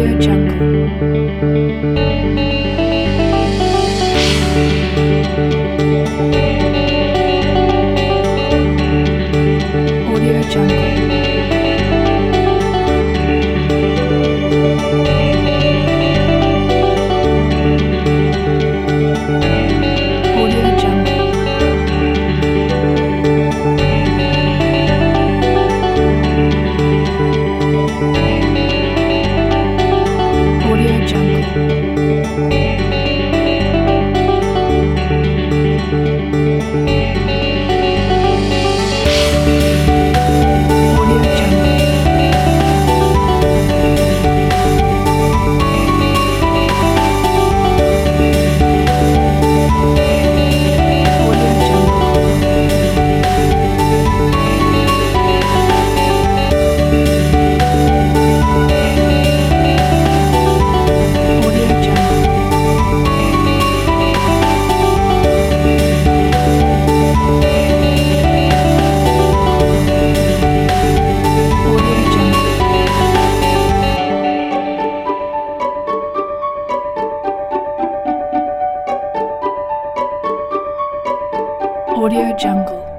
Audio Jungle. Audio Jungle. Audio Jungle. Audio Jungle. Audio Jungle. Audio Jungle. Audio Jungle. Audio Jungle. Audio Jungle.